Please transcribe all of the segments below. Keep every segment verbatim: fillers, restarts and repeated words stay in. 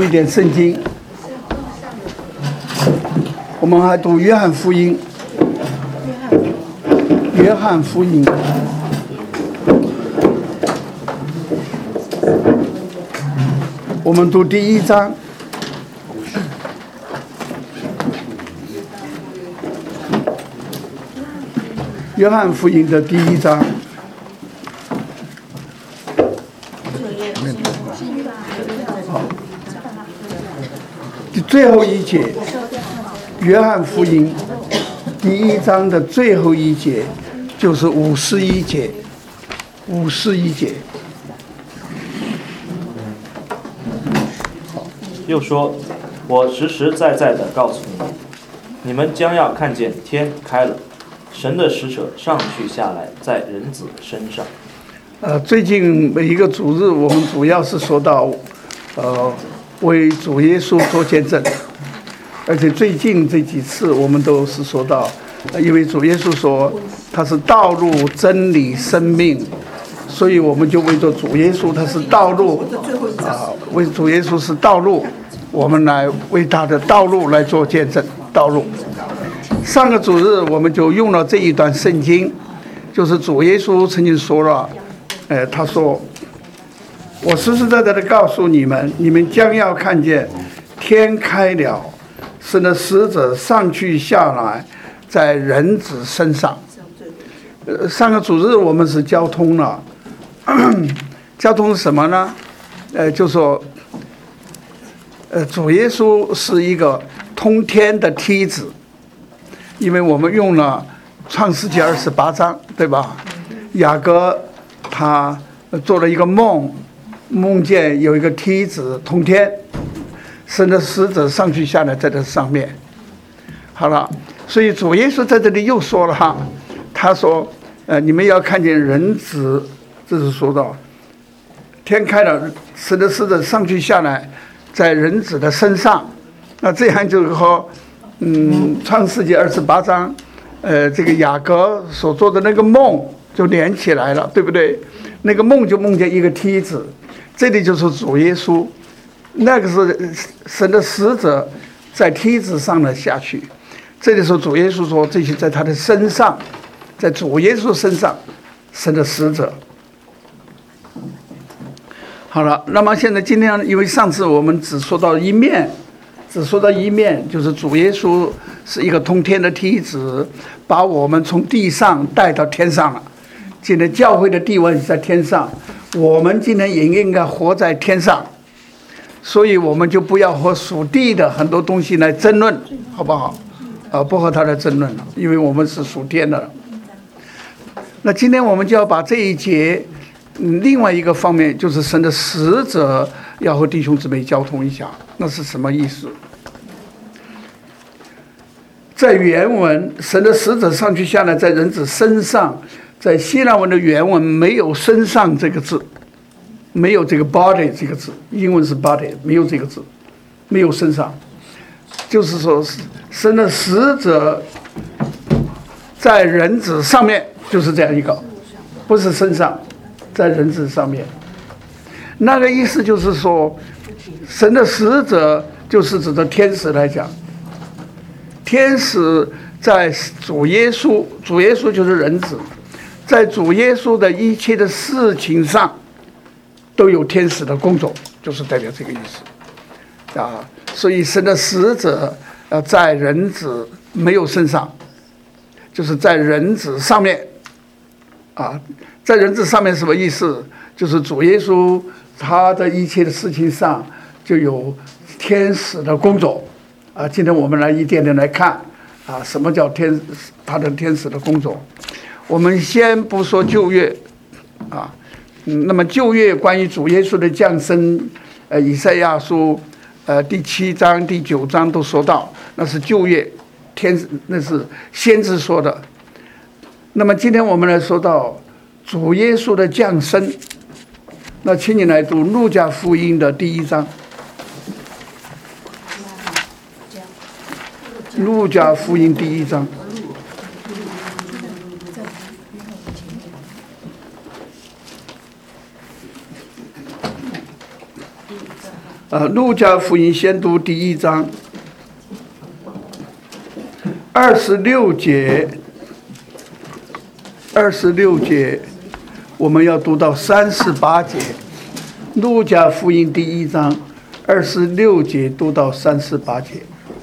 一点圣经，我们还读约翰福音。约翰福音，我们读第一章。约翰福音的第一章，最后一节，约翰福音第一章的最后一节就是五十一节，五十一节。 又说：“我实实在在的告诉你们，你们将要看见天开了。”神的使者上去下来，在人子身上。 呃，最近每一个主日，我们主要是说到，呃，为主耶稣做见证，而且最近这几次我们都是说到，呃、因为主耶稣说他是道路、真理、生命，所以我们就为着主耶稣他是道路，啊、呃，为主耶稣是道路，我们来为他的道路来做见证，道路。上个主日我们就用了这一段圣经，就是主耶稣曾经说了，呃，他说：“我实实在在的告诉你们，你们将要看见天开了，神的使者上去下来，在人子身上。”呃，上个主日我们是交通了，交通是什么呢？呃，就说，呃，主耶稣是一个通天的梯子。因为我们用了创世纪二十八章，对吧？雅各他做了一个梦，梦见有一个梯子通天，神的使者上去下来在这上面。好了，所以主耶稣在这里又说了哈，他说：“呃，你们要看见人子，这是说到天开了，神的使者上去下来，在人子的身上。”那这样就是说。嗯，创世纪二十八章，呃，这个雅各所做的那个梦就连起来了，对不对？那个梦就梦见一个梯子，这里就是主耶稣，那个是神的使者在梯子上的下去。这里说主耶稣说这些在他的身上，在主耶稣身上，神的使者。好了，那么现在今天因为上次我们只说到一面。只说到一面，就是主耶稣是一个通天的梯子，把我们从地上带到天上了。今天教会的地位是在天上，我们今天也应该活在天上，所以我们就不要和属地的很多东西来争论，好不好？啊，不和他来争论了，因为我们是属天的。那今天我们就要把这一节，嗯，另外一个方面就是神的使者要和弟兄姊妹交通一下，那是什么意思？在原文，神的使者上去下来，在人子身上，在希腊文的原文没有身上这个字，没有这个 body 这个字，英文是 body， 没有这个字，没有身上，就是说神的使者在人子上面，就是这样一个，不是身上，在人子上面。那个意思就是说，神的使者就是指的天使来讲，天使在主耶稣，主耶稣就是人子，在主耶稣的一切的事情上都有天使的工作，就是代表这个意思啊。所以神的使者呃在人子没有身上，就是在人子上面啊，在人子上面什么意思？就是主耶稣他的一切的事情上就有天使的工作啊。今天我们来一点点来看啊，什么叫天他的天使的工作？我们先不说旧约啊，嗯，那么旧约关于主耶稣的降生，呃，以赛亚书呃第七章、第九章都说到，那是旧约天，那是先知说的。那么今天我们来说到主耶稣的降生，那请你来读路加福音的第一章。路加福音第一章。啊、 呃，路加福音先读第一章二十六节，二十六节，我们要读到三十八节。路加福音第一章二十六节读到三十八节。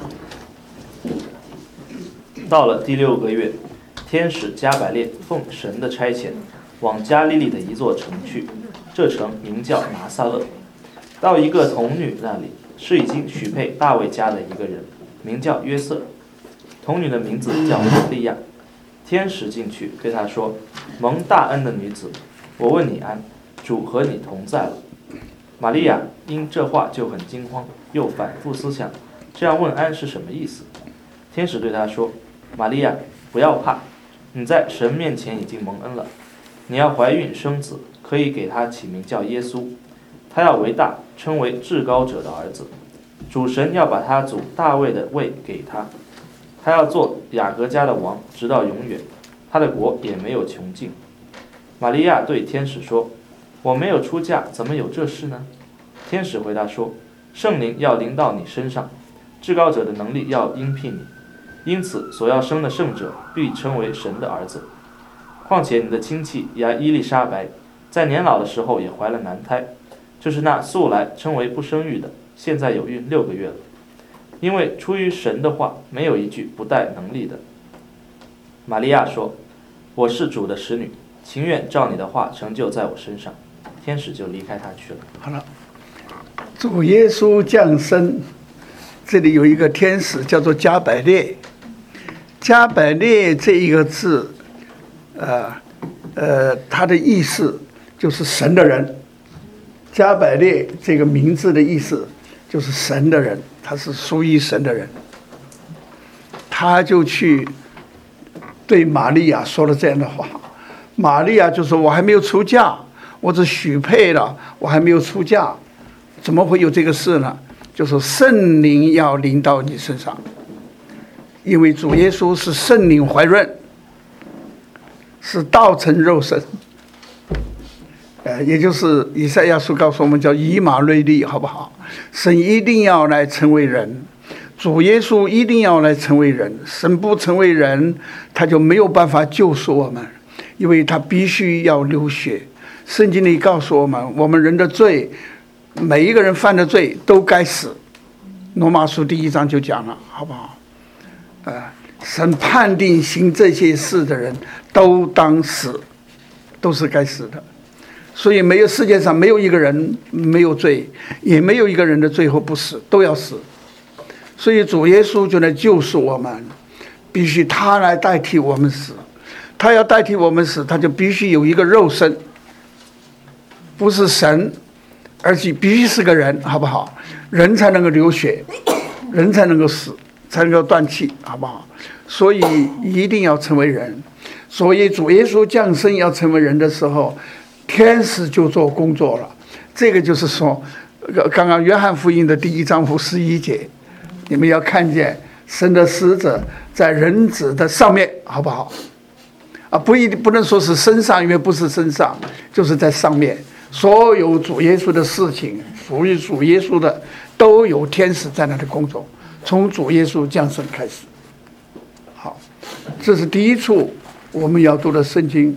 到了第六个月，天使加百列奉神的差遣，往加利利的一座城去，这城名叫拿撒勒。到一个童女那里，是已经许配大卫家的一个人，名叫约瑟。童女的名字叫玛利亚。天使进去对她说：“蒙大恩的女子，我问你安，主和你同在了。”玛利亚因这话就很惊慌，又反复思想，这样问安是什么意思。天使对她说：“玛利亚，不要怕，你在神面前已经蒙恩了。你要怀孕生子，可以给他起名叫耶稣。他要为大，称为至高者的儿子。主神要把他祖大卫的位给他，他要做雅各家的王，直到永远，他的国也没有穷尽。”玛利亚对天使说：“我没有出嫁，怎么有这事呢？”天使回答说：“圣灵要临到你身上，至高者的能力要荫庇你，因此所要生的圣者必称为神的儿子。况且你的亲戚亚伊丽莎白，在年老的时候也怀了男胎，就是那素来称为不生育的，现在有孕六个月了。因为出于神的话，没有一句不带能力的。”玛利亚说：“我是主的使女，情愿照你的话成就在我身上。”天使就离开他去了。 好了，主耶稣降生，这里有一个天使叫做加百列。加百列这一个字，呃呃，它的意思就是神的人。加百列这个名字的意思就是神的人，他是属于神的人。他就去对玛利亚说了这样的话。玛利亚就说：“我还没有出嫁，我只许配了，我还没有出嫁，怎么会有这个事呢？”就说圣灵要临到你身上，因为主耶稣是圣灵怀孕，是道成肉身。呃，也就是以赛亚书告诉我们叫以马内利，好不好？神一定要来成为人，主耶稣一定要来成为人。神不成为人，他就没有办法救赎我们，因为他必须要流血。圣经里告诉我们，我们人的罪，每一个人犯的罪都该死。罗马书第一章就讲了，好不好？呃，神判定行这些事的人都当死，都是该死的。所以没有世界上没有一个人没有罪，也没有一个人的最后不死，都要死。所以主耶稣就来救赎我们，必须他来代替我们死。他要代替我们死，他就必须有一个肉身，不是神，而且必须是个人，好不好？人才能够流血，人才能够死，才能够断气，好不好？所以一定要成为人。所以主耶稣降生要成为人的时候，天使就做工作了。这个就是说，刚刚约翰福音的第一章五十一节，你们要看见神的使者在人子的上面，好不好？啊，不一定不能说是身上，因为不是身上，就是在上面。所有主耶稣的事情，属于主耶稣的，都有天使在那里工作，从主耶稣降生开始。好，这是第一处我们要读的圣经。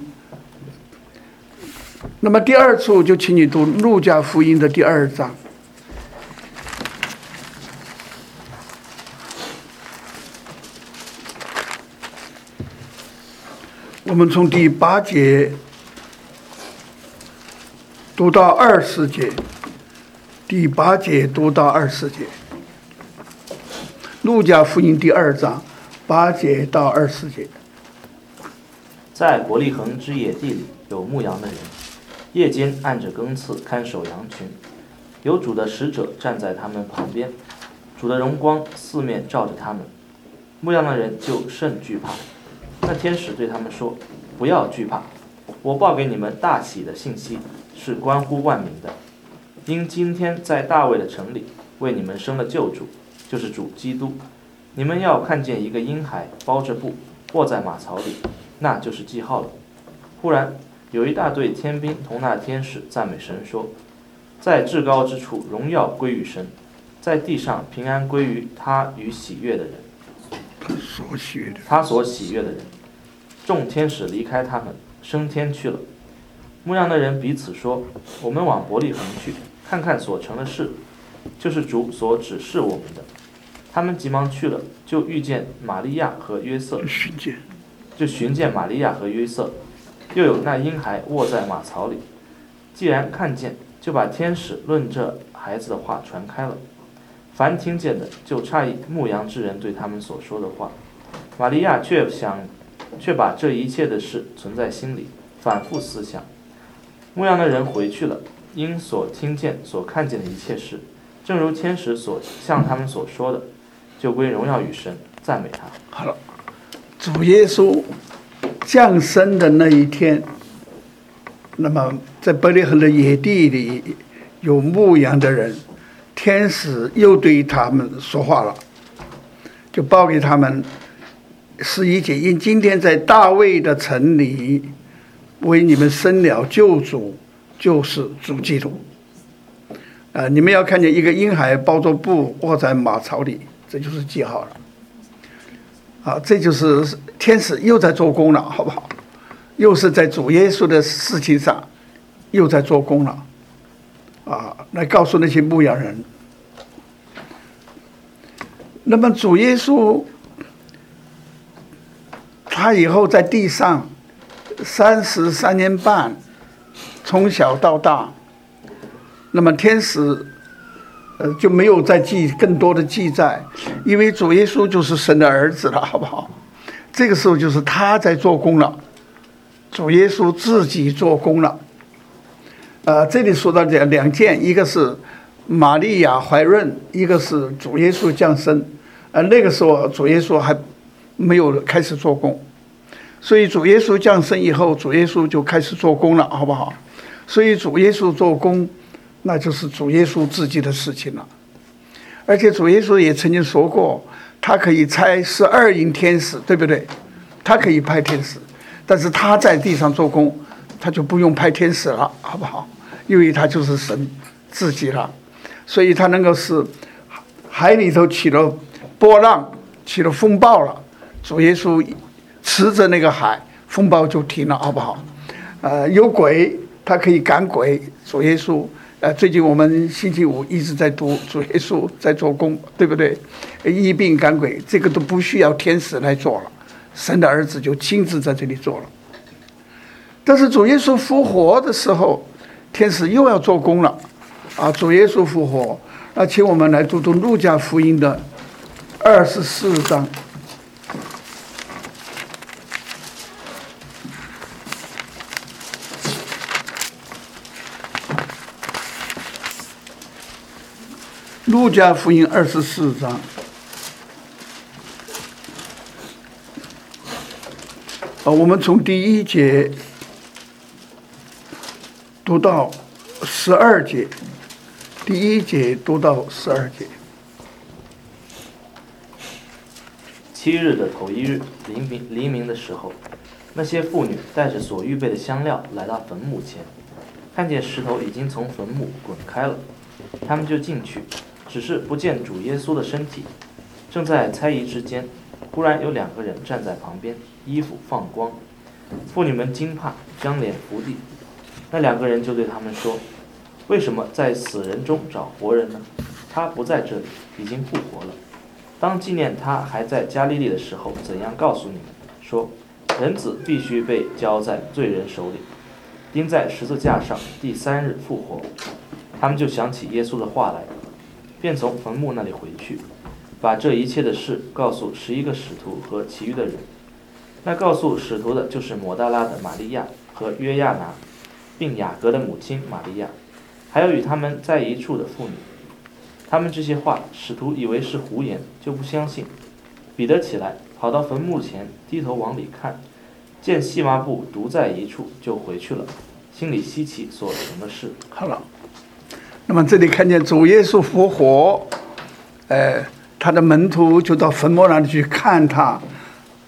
那么第二处就请你读路加福音的第二章。我们从第八节读到二十节，第八节读到二十节。路加福音第二章八节到二十节。 在伯利恒之野地里有牧羊的人，夜间按着更次看守羊群，有主的使者站在他们旁边，主的荣光四面照着他们，牧羊的人就甚惧怕。那天使对他们说：“不要惧怕，我报给你们大喜的信息，是关乎万民的。因今天在大卫的城里为你们生了救主，就是主基督。你们要看见一个婴孩包着布卧在马槽里，那就是记号了。”忽然有一大队天兵同那天使赞美神说：“ 在至高之处荣耀归于神，在地上平安归于他与喜悦的人。 他所喜悦的， 他所喜悦的人。众天使离开他们，升天去了。牧羊的人彼此说：我们往伯利恒去，看看所成的事，就是主所指示我们的。他们急忙去了，就遇见玛利亚和约瑟， 寻见， 就寻见玛利亚和约瑟，又有那婴孩卧在马槽里。既然看见，就把天使论这孩子的话传开了。凡听见的，就诧异牧羊之人对他们所说的话。玛利亚却想，却把这一切的事存在心里，反复思想。牧羊的人回去了，因所听见、所看见的一切事，正如天使所向他们所说的，就归荣耀与神，赞美他。 好了，主耶稣降生的那一天，那么在伯利恒的野地里有牧羊的人，天使又对他们说话了，就报给他们十一节，因今天在大卫的城里为你们生了救主，就是主基督。啊、呃，你们要看见一个婴孩抱着布卧在马槽里，这就是记号了。啊，这就是天使又在做工了，好不好？又是在主耶稣的事情上，又在做工了。啊，来告诉那些牧羊人。那么主耶稣，他以后在地上三十三年半，从小到大，那么天使呃就没有再记更多的记载，因为主耶稣就是神的儿子了，好不好？这个时候就是他在做工了，主耶稣自己做工了。呃，这里说到两两件，一个是玛利亚怀孕，一个是主耶稣降生。呃，那个时候主耶稣还没有开始做工，所以主耶稣降生以后，主耶稣就开始做工了，好不好？所以主耶稣做工，那就是主耶稣自己的事情了。而且主耶稣也曾经说过，他可以差十二营天使，对不对？他可以派天使，但是他在地上做工，他就不用派天使了，好不好？因为他就是神自己了，所以他能够使海里头起了波浪，起了风暴了，主耶稣持着那个海，风暴就停了，好不好？呃，有鬼，他可以赶鬼，主耶稣。呃，最近我们星期五一直在读主耶稣在做工，对不对？医病赶鬼，这个都不需要天使来做了，神的儿子就亲自在这里做了。但是主耶稣复活的时候，天使又要做工了，啊，主耶稣复活，那请我们来读读路加福音的二十四章。路加福音二十四章，啊，我们从第一节读到十二节，第一节读到十二节。 七日的头一日，黎明黎明的时候，那些妇女带着所预备的香料来到坟墓前，看见石头已经从坟墓滚开了，他们就进去，只是不见主耶稣的身体。正在猜疑之间，忽然有两个人站在旁边，衣服放光。妇女们惊怕，将脸伏地。那两个人就对他们说：为什么在死人中找活人呢？他不在这里，已经复活了。当纪念他还在加利利的时候，怎样告诉你们说，人子必须被交在罪人手里，钉在十字架上，第三日复活。他们就想起耶稣的话来，便从坟墓那里回去，把这一切的事告诉十一个使徒和其余的人。那告诉使徒的就是抹大拉的玛利亚和约亚拿，并雅各的母亲玛利亚，还有与他们在一处的妇女。他们这些话，使徒以为是胡言，就不相信。彼得起来，跑到坟墓前，低头往里看，见细麻布独在一处，就回去了，心里稀奇所成的事。 好了，那么这里看见主耶稣复活，呃，他的门徒就到坟墓那里去看他，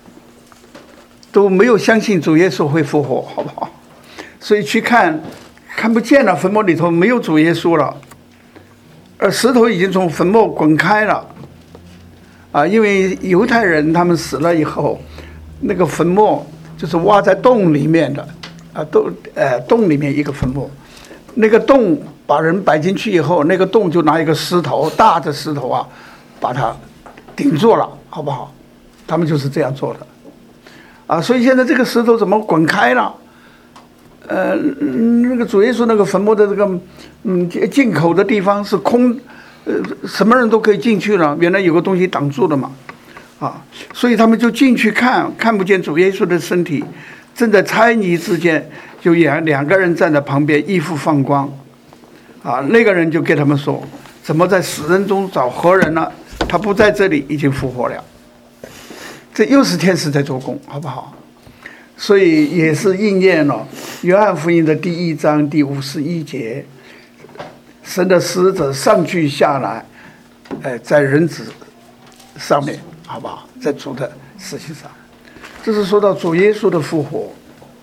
都没有相信主耶稣会复活，好不好？所以去看看不见了，坟墓里头没有主耶稣了，而石头已经从坟墓滚开了。啊，因为犹太人他们死了以后，那个坟墓就是挖在洞里面的，啊，洞呃洞里面一个坟墓，那个洞把人摆进去以后，那个洞就拿一个石头，大的石头啊，把它顶住了，好不好？他们就是这样做的，啊，所以现在这个石头怎么滚开了？呃，那个主耶稣那个坟墓的这个嗯进口的地方是空。呃，什么人都可以进去了，原来有个东西挡住了嘛，啊，所以他们就进去看，看不见主耶稣的身体，正在猜疑之间，就两两个人站在旁边，衣服放光，啊，那个人就跟他们说，怎么在死人中找活人呢？他不在这里，已经复活了。这又是天使在做工，好不好？所以也是应验了约翰福音的第一章第五十一节。神的使者上去下来，哎，在人子上面，好不好？在主的事情上，这是说到主耶稣的复活。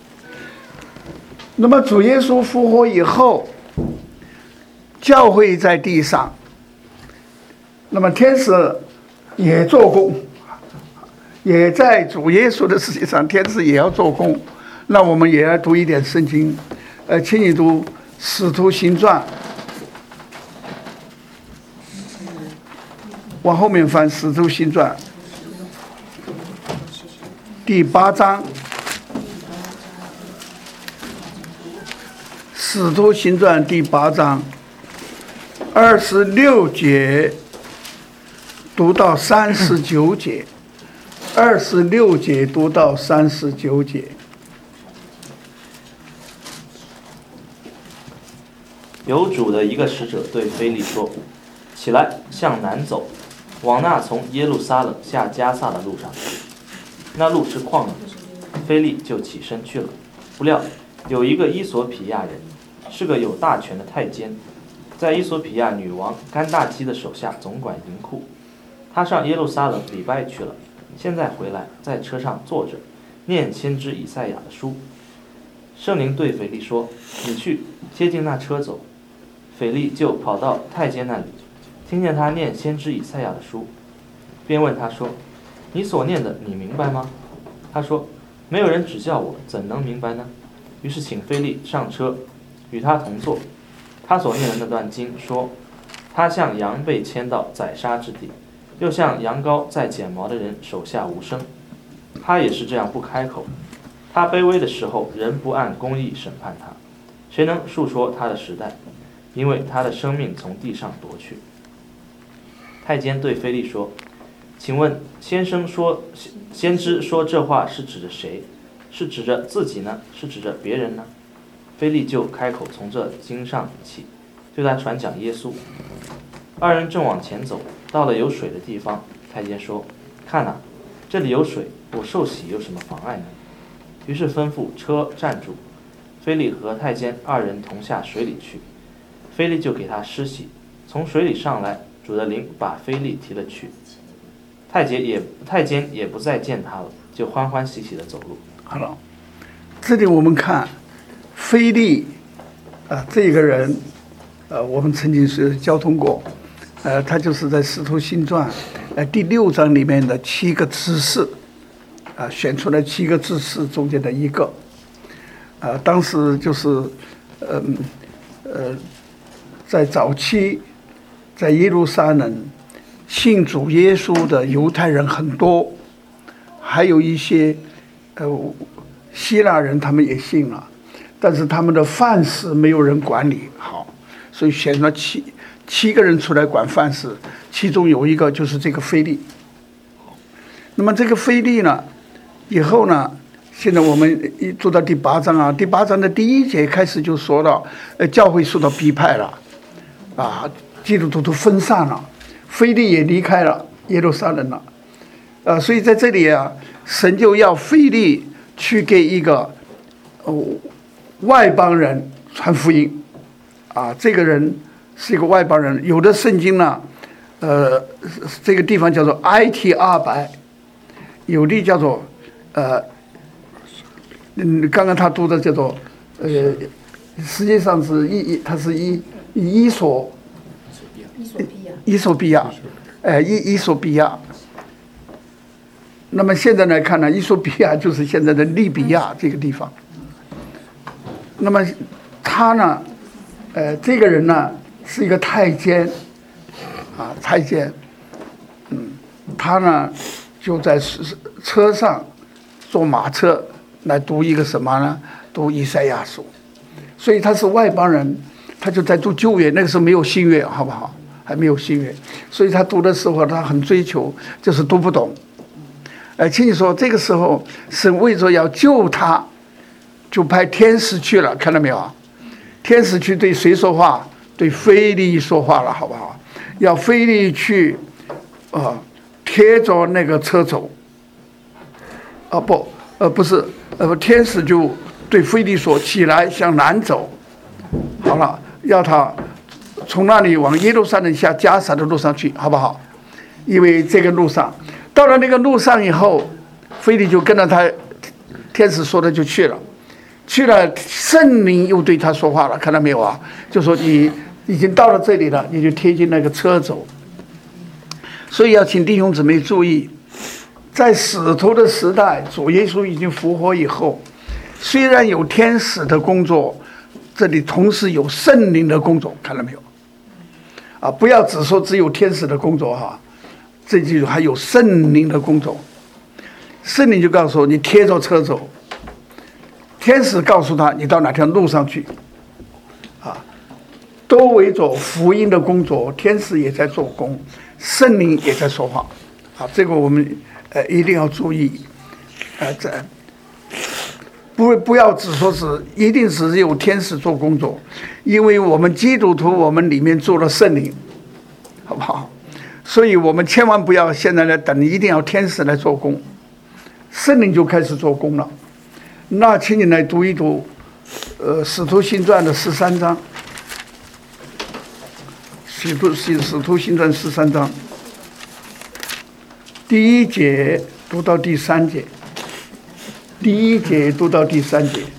那么主耶稣复活以后，教会在地上，那么天使也做工，也在主耶稣的事情上，天使也要做工。那我们也要读一点圣经，呃，请你读《使徒行传》。往后面翻《使徒行传》第八章，《使徒行传》第八章二十六节读到三十九节，二十六节读到三十九节。 有主的一个使者对腓力说：“起来，向南走。”往那从耶路撒冷下加撒的路上去，那路是旷野，腓力就起身去了。不料有一个伊索比亚人，是个有大权的太监，在伊索比亚女王甘大基的手下总管银库。他上耶路撒冷礼拜去了，现在回来，在车上坐着，念先知以赛亚的书。圣灵对腓力说：“你去接近那车走。”腓力就跑到太监那里，听见他念先知以赛亚的书，便问他说：“你所念的，你明白吗？”他说：“没有人指教我，怎能明白呢？”于是请腓力上车，与他同坐。他所念的那段经说：“他像羊被牵到宰杀之地，又像羊羔在剪毛的人手下无声。他也是这样不开口。他卑微的时候，人不按公义审判他，谁能述说他的时代？因为他的生命从地上夺去。”太监对腓力说：“请问先生说，先知说这话是指着谁？是指着自己呢？是指着别人呢？”腓力就开口从这经上起，对他传讲耶稣。二人正往前走，到了有水的地方，太监说：“看哪，这里有水，我受洗有什么妨碍呢？”于是吩咐车站住，腓力和太监二人同下水里去。腓力就给他施洗，从水里上来，主的灵把腓力提了去。太监也太监也不再见他了，就欢欢喜喜地走路。 好了，这里我们看腓力啊、呃，这个人，呃，我们曾经是交通过，呃，他就是在《使徒行传》呃第六章里面的七个执事，啊、呃，选出来七个执事中间的一个，呃，当时就是，嗯呃，呃，在早期，在耶路撒冷信主耶稣的犹太人很多，还有一些呃希腊人他们也信了，但是他们的饭食没有人管理好，所以选了七七个人出来管饭食，其中有一个就是这个腓力。那么这个腓力呢，以后呢，现在我们一做到第八章啊，第八章的第一节开始就说到，呃，教会受到逼迫了，啊，基督徒都分散了。腓力也离开了耶路撒冷了，呃，所以在这里啊，神就要腓力去给一个、哦、外邦人传福音，啊，这个人是一个外邦人。有的圣经呢，呃，这个地方叫做埃提阿白，有的叫做呃，嗯，刚刚他读的叫做呃实际上是伊，它是伊伊索伊索比亚， 伊索比亚，哎，伊伊索比亚。那么现在来看呢，伊索比亚就是现在的利比亚这个地方。那么他呢，呃，这个人呢是一个太监，啊，太监，嗯，他呢就在车上坐马车来读一个什么呢？读以赛亚书，所以他是外邦人，他就在读旧约，那个时候没有新约，好不好？还没有新约，所以他读的时候他很追求，就是读不懂。呃，请你说这个时候神为着要救他，就派天使去了，看到没有啊？天使去对谁说话？对腓利说话了，好不好？要腓利去，呃，贴着那个车走。啊不，呃不是，呃天使就对腓利说：“起来，向南走。”好了，要他从那里往耶路撒冷下加撒的路上去，好不好？因为这个路上。到了那个路上以后，腓利就跟着他天使说的就去了，去了，圣灵又对他说话了，看到没有啊？就说你已经到了这里了，你就贴近那个车走。所以要请弟兄姊妹注意，在使徒的时代，主耶稣已经复活以后，虽然有天使的工作，这里同时有圣灵的工作，看到没有？啊，不要只说只有天使的工作哈。这记住，还有圣灵的工作。圣灵就告诉我，你贴着车走。天使告诉他，你到哪条路上去，啊，都为着福音的工作。天使也在做工，圣灵也在说话，啊，这个我们呃一定要注意，呃，这不不要只说是一定是有天使做工作，因为我们基督徒我们里面做了圣灵，好不好？所以我们千万不要现在来等，一定要天使来做工，圣灵就开始做工了。那请你来读一读，呃，《使徒行传》的十三章，《使徒使使徒行传》十三章，第一节读到第三节，第一节读到第三节。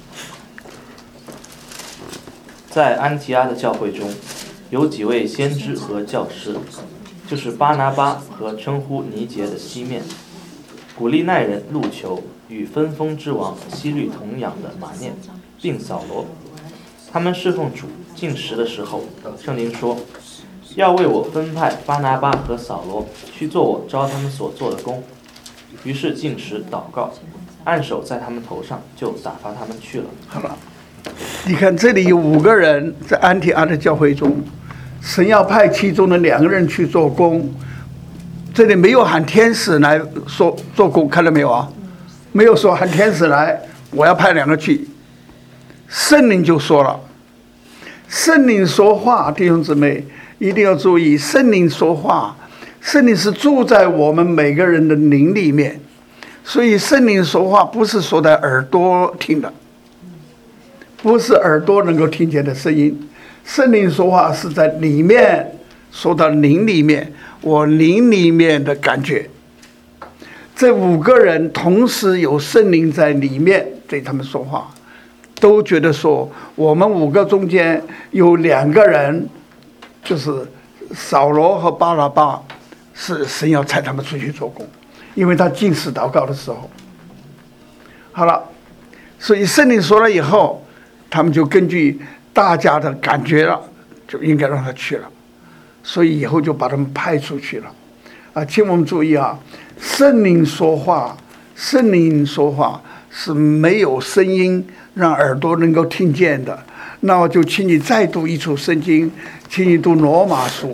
在安提阿的教会中，有几位先知和教师。就是巴拿巴和称呼尼结的西面，古利奈人路求与分封之王希律同养的马念，并扫罗。他们侍奉主进食的时候，圣灵说，要为我分派巴拿巴和扫罗去做我招他们所做的工。于是进食祷告，按手在他们头上，就打发他们去了。 好了，你看这里有五个人在安提阿的教会中。神要派其中的两个人去做工，这里没有喊天使来说做工，看到没有啊？没有说喊天使来，我要派两个去。圣灵就说了，圣灵说话，弟兄姊妹一定要注意，圣灵说话，圣灵是住在我们每个人的灵里面，所以圣灵说话不是说在耳朵听的，不是耳朵能够听见的声音。圣灵说话是在里面，说到灵里面，我灵里面的感觉。这五个人同时有圣灵在里面对他们说话，都觉得说我们五个中间有两个人，就是扫罗和巴拿巴，是神要差他们出去做工，因为他禁食祷告的时候。好了，所以圣灵说了以后，他们就根据大家的感觉了，就应该让他去了，所以以后就把他们派出去了。啊，请我们注意啊，圣灵说话，圣灵说话是没有声音让耳朵能够听见的。那我就请你再读一处圣经，请你读罗马书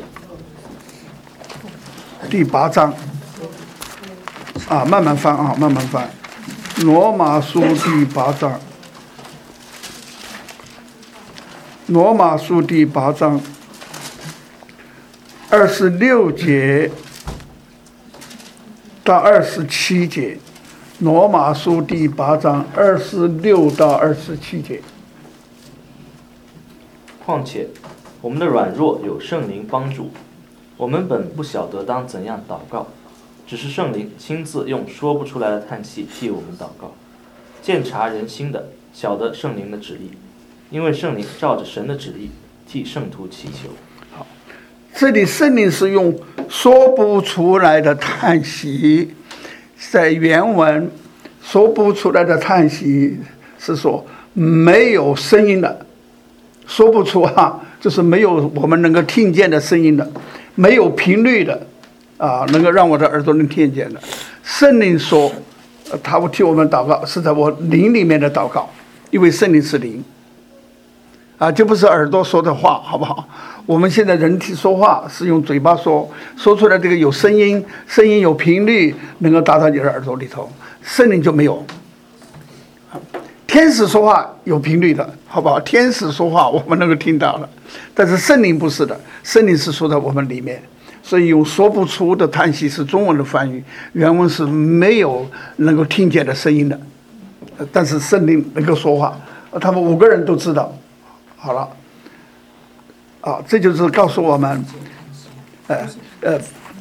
第八章。啊，慢慢翻啊，慢慢翻。罗马书第八章。罗马书第八章二十六节到二十七节，罗马书第八章二十六到二十七节。 况且，我们的软弱有圣灵帮助，我们本不晓得当怎样祷告，只是圣灵亲自用说不出来的叹息替我们祷告。鉴察人心的，晓得圣灵的旨意。 因为圣灵照着神的旨意替圣徒祈求。 好，这里圣灵是用说不出来的叹息，在原文说不出来的叹息是说没有声音的，说不出啊，就是没有我们能够听见的声音的，没有频率的啊，能够让我的耳朵能听见的。圣灵说，他会替我们祷告，是在我灵里面的祷告，因为圣灵是灵啊，就不是耳朵说的话，好不好？我们现在人体说话是用嘴巴说，说出来这个有声音，声音有频率，能够达到你的耳朵里头。圣灵就没有。天使说话有频率的，好不好？天使说话我们能够听到了，但是圣灵不是的，圣灵是说在我们里面，所以用说不出的叹息是中文的翻译，原文是没有能够听见的声音的，但是圣灵能够说话，他们五个人都知道。好了，啊，这就是告诉我们，呃呃，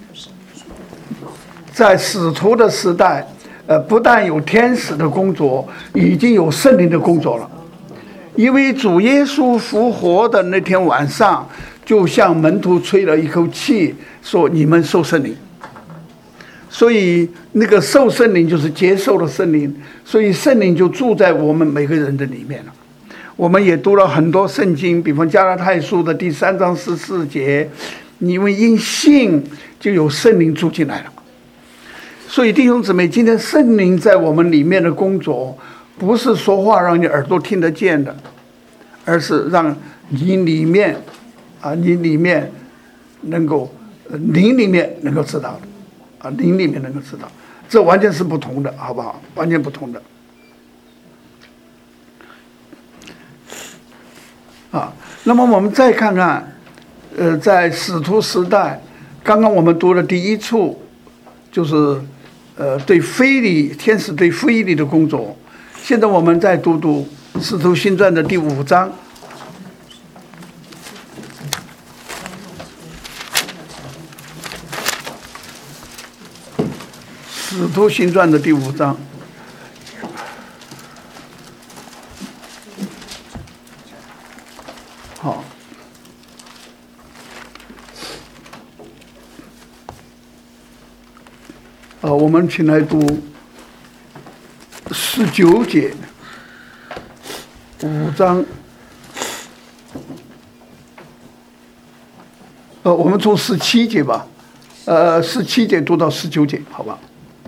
在使徒的时代。呃，不但有天使的工作，已经有圣灵的工作了。因为主耶稣复活的那天晚上，就向门徒吹了一口气，说：“你们受圣灵。”所以那个受圣灵就是接受了圣灵，所以圣灵就住在我们每个人的里面了。我们也读了很多圣经，比方加拉太书的第三章十四节，你们因信就有圣灵住进来了。所以弟兄姊妹，今天圣灵在我们里面的工作，不是说话让你耳朵听得见的，而是让你里面啊，你里面能够灵里面能够知道的啊，灵里面能够知道，这完全是不同的，好不好？完全不同的啊。那么我们再看看，呃，在使徒时代，刚刚我们读的第一处就是。呃，对非礼天使对非礼的工作，现在我们再读读《使徒行传》的第五章，《使徒行传》的第五章。好。呃，我们请来读十九节，五章。呃，我们从十七节吧，呃，十七节读到十九节，好吧？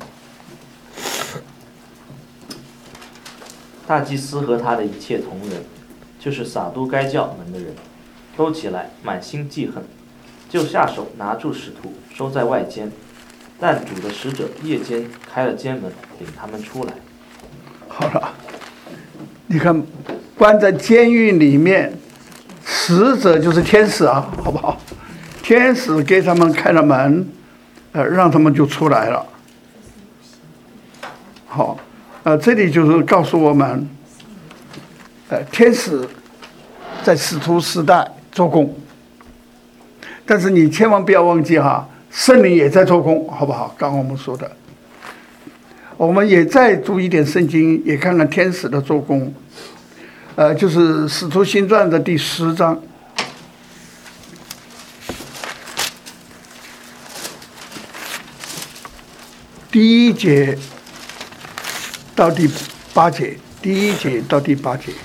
大祭司和他的一切同人，就是撒都该教门的人，都起来，满心记恨，就下手拿住使徒，收在外间。但主的使者夜间开了监门，领他们出来。 好了，你看，关在监狱里面，使者就是天使啊，好不好？天使给他们开了门，呃，让他们就出来了。好，呃，这里就是告诉我们，呃，天使在使徒时代做工，但是你千万不要忘记哈。圣灵也在做工，好不好？刚刚我们说的，我们也再读一点圣经，也看看天使的做工。呃，就是《使徒行传》的第十章，第一节到第八节，第一节到第八节。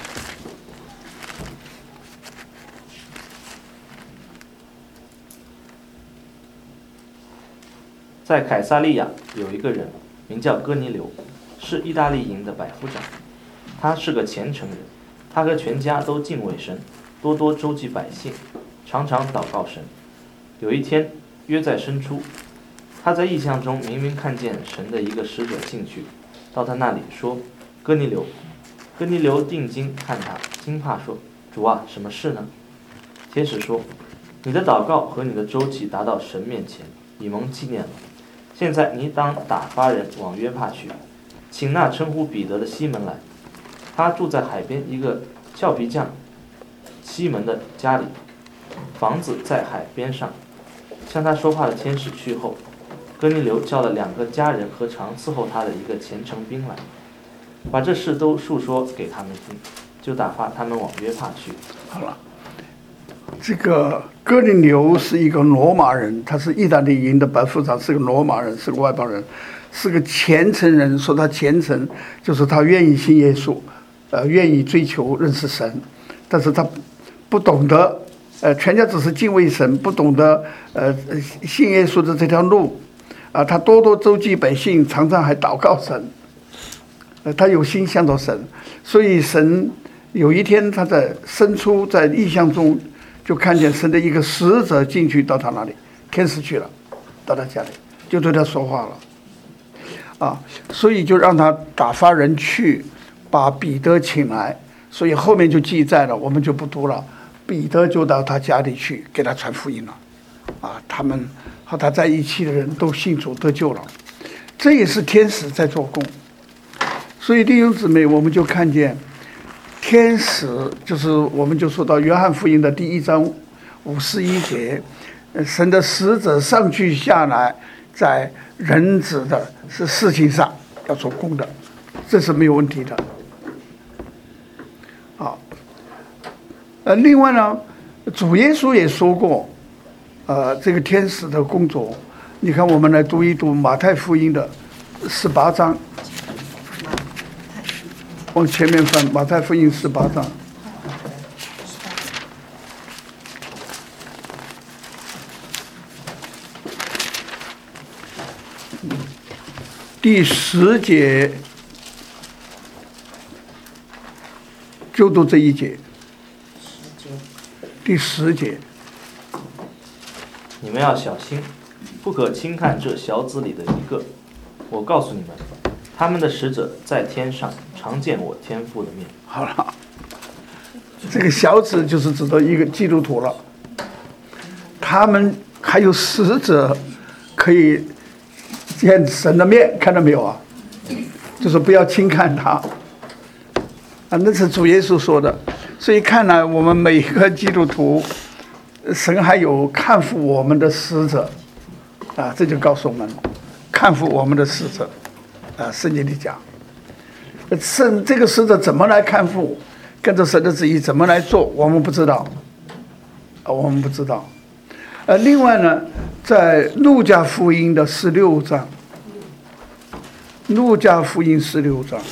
在凯撒利亚有一个人名叫哥尼流，是意大利营的百夫长。他是个虔诚人，他和全家都敬畏神，多多周济百姓，常常祷告神。有一天约在深处，他在异象中明明看见神的一个使者进去，到他那里说：“哥尼流。”哥尼流定睛看他，惊怕说：“主啊，什么事呢？”天使说：“你的祷告和你的周济达到神面前，以蒙纪念了。现在你当打发人往约帕去，请那称呼彼得的西门来，他住在海边一个俏皮匠西门的家里，房子在海边上。”向他说话的天使去后，哥尼流叫了两个家人和常伺候他的一个虔诚兵来，把这事都述说给他们听。 就打发他们往约帕去。 好了，这个哥尼流是一个罗马人，他是意大利营的百夫长，是个罗马人，是个外邦人，是个虔诚人。说他虔诚，就是他愿意信耶稣，呃，愿意追求认识神，但是他不懂得，呃，全家只是敬畏神，不懂得呃信耶稣的这条路，啊，他多多周济百姓，常常还祷告神，呃，他有心向着神，所以神有一天他在生出在异象中，就看见神的一个使者进去到他那里，天使去了，到他家里就对他说话了，啊，所以就让他打发人去把彼得请来，所以后面就记载了，我们就不读了。彼得就到他家里去给他传福音了，啊，他们和他在一起的人都信主得救了，这也是天使在做工。所以弟兄姊妹，我们就看见天使，就是我们就说到约翰福音的第一章五十一节，神的使者上去下来，在人子的是事情上要做工的，这是没有问题的。好，呃，另外呢，主耶稣也说过，呃，这个天使的工作，你看，我们来读一读马太福音的十八章，往前面翻，马太福音十八章。第十节，就读这一节。第十节， 你们要小心，不可轻看这小子里的一个。我告诉你们，他们的使者在天上常见我天父的面。 好了，这个小子就是指的一个基督徒了。他们还有使者可以见神的面，看到没有啊？就是不要轻看他啊，那是主耶稣说的。所以看来我们每一个基督徒，神还有看顾我们的使者啊，这就告诉我们看顾我们的使者啊，圣经里讲，圣这个使者怎么来看顾，跟着神的旨意怎么来做，我们不知道啊，我们不知道。呃，另外呢，在路加福音的十六章，路加福音十六章。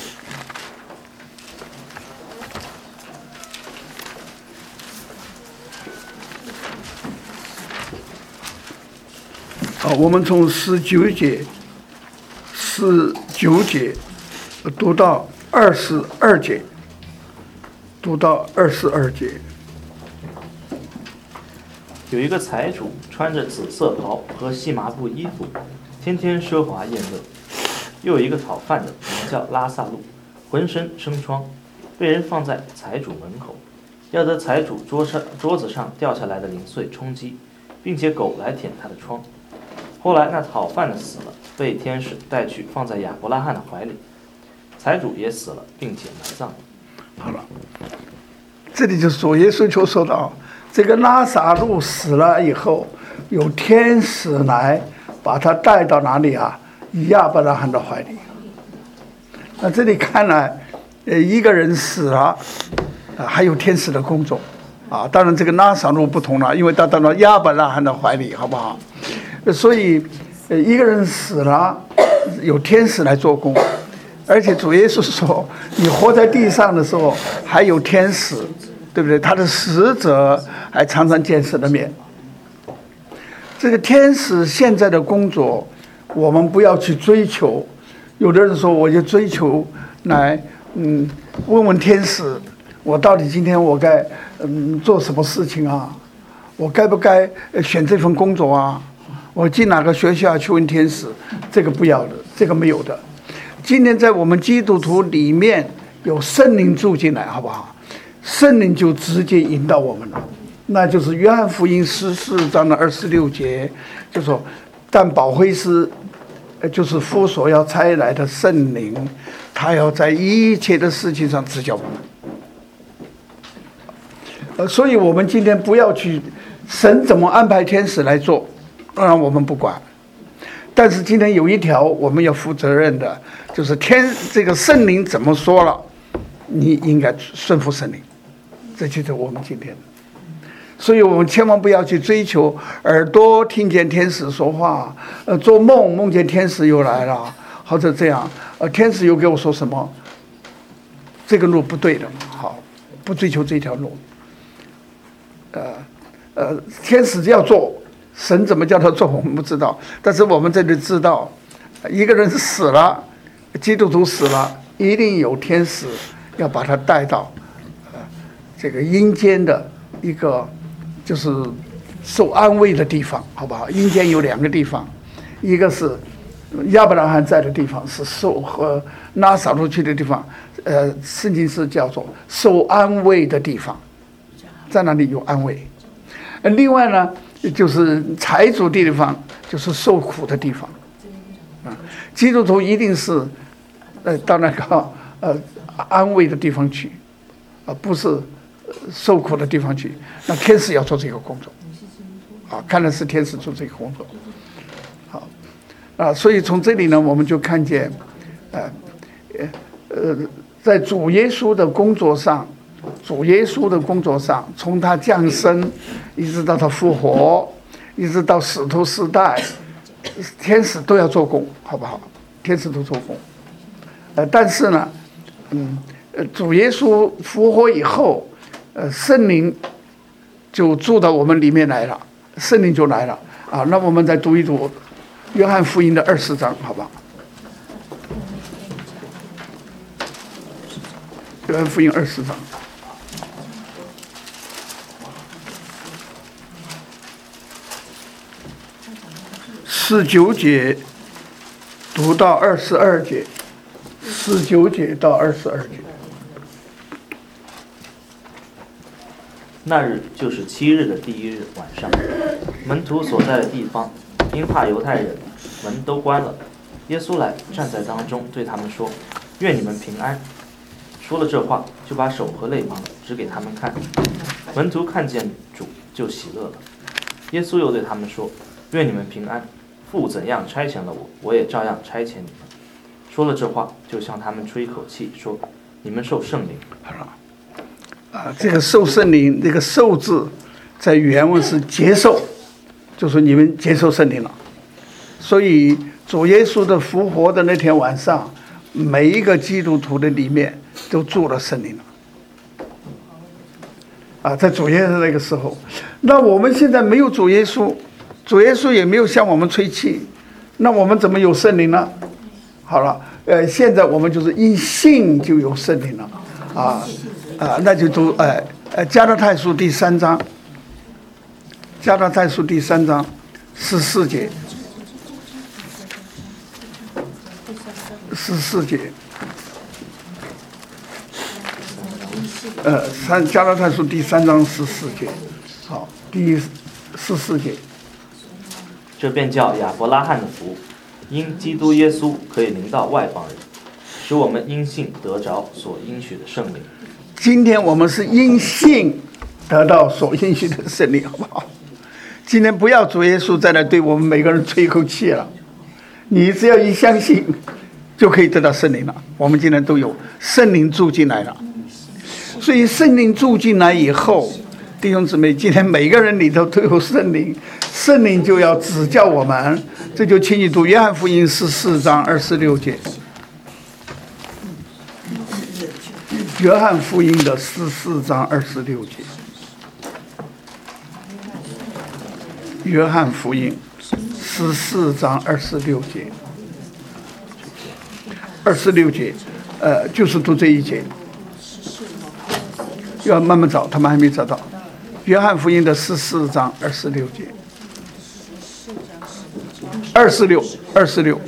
好，我们从十九节，十九节读到二十二节，读到二十二节。 有一个财主穿着紫色袍和细麻布衣服，天天奢华宴乐。又有一个讨饭的，名叫拉萨路，浑身生疮，被人放在财主门口，要得财主桌上桌子上掉下来的零碎充饥，并且狗来舔他的疮。后来那讨饭的死了，被天使带去放在亚伯拉罕的怀里，财主也死了，并且埋葬了。 好了，这里就主耶稣就说到，这个拉撒路死了以后，有天使来把他带到哪里啊？亚伯拉罕的怀里。那这里看来，呃，一个人死了，啊，还有天使的工作，啊，当然这个拉撒路不同了，因为他到了亚伯拉罕的怀里，好不好？所以，呃，一个人死了，有天使来做工，而且主耶稣说，你活在地上的时候，还有天使，对不对？他的使者还常常见神的面。这个天使现在的工作，我们不要去追求。有的人说，我就追求来，嗯，问问天使，我到底今天我该，嗯，做什么事情啊？我该不该选这份工作啊？我进哪个学校去问天使？这个不要的，这个没有的。今天在我们基督徒里面有圣灵住进来，好不好？圣灵就直接引导我们了。那就是约翰福音十四章的二十六节，就说，但保惠师，就是父所要差来的圣灵，他要在一切的事情上指教我们。呃，所以我们今天不要去神怎么安排天使来做，当然我们不管。但是今天有一条我们要负责任的，就是天这个圣灵怎么说了， 你应该顺服圣灵。这就是我们今天的。所以我们千万不要去追求耳朵听见天使说话，呃，做梦梦见天使又来了，或者这样，呃，天使又给我说什么，这个路不对的，好，不追求这条路。呃呃，天使要做，神怎么叫他做我们不知道，但是我们这里知道，一个人死了，基督徒死了，一定有天使要把他带到呃这个阴间的一个。就是受安慰的地方，好不好？阴间有两个地方，一个是亚伯拉罕在的地方，是受和拉撒路去的地方，呃，圣经是叫做受安慰的地方，在那里有安慰。呃，另外呢，就是财主的地方，就是受苦的地方。啊，基督徒一定是呃到那个呃安慰的地方去，啊，不是。受苦的地方去，那天使要做这个工作，啊，看来是天使做这个工作，好，啊，所以从这里呢，我们就看见，呃，呃，在主耶稣的工作上，主耶稣的工作上，从他降生，一直到他复活，一直到使徒时代，天使都要做工，好不好？天使都做工，呃，但是呢，嗯，呃，主耶稣复活以后。呃，圣灵就住到我们里面来了，圣灵就来了啊。那我们再读一读约翰福音的二十章，好吧？约翰福音二十章，十九节读到二十二节，十九节到二十二节。 那日就是七日的第一日晚上，门徒所在的地方，因怕犹太人，门都关了。耶稣来站在当中，对他们说：“愿你们平安。”说了这话，就把手和肋旁指给他们看。门徒看见主，就喜乐了。耶稣又对他们说：“愿你们平安。父怎样差遣了我，我也照样差遣你们。”说了这话，就向他们吹一口气，说：“你们受圣灵。” 啊，这个受圣灵，这个受字，在原文是接受，就是你们接受圣灵了。所以主耶稣的复活的那天晚上，每一个基督徒的里面都住了圣灵了。啊，在主耶稣那个时候，那我们现在没有主耶稣，主耶稣也没有向我们吹气，那我们怎么有圣灵呢？好了，呃，现在我们就是因信就有圣灵了，啊。啊，那就读哎呃加拉太书第三章，加拉太书第三章十四节，十四节，呃三加拉太书第三章十四节，好，第十四节。 这便叫亚伯拉罕的福，因基督耶稣可以临到外邦人，使我们因信得着所应许的圣灵。 今天我们是因信得到所应许的圣灵，好不好？今天不要主耶稣在那对我们每个人吹一口气了，你只要一相信，就可以得到圣灵了。我们今天都有圣灵住进来了，所以圣灵住进来以后，弟兄姊妹，今天每个人里头都有圣灵，圣灵就要指教我们。这就请你读约翰福音十四章二十六节。约翰福音的十四章二十六节，约翰福音十四章二十六节，二十六节，呃，就是读这一节，要慢慢找，他们还没找到。约翰福音的十四章二十六节，二十六，二十六。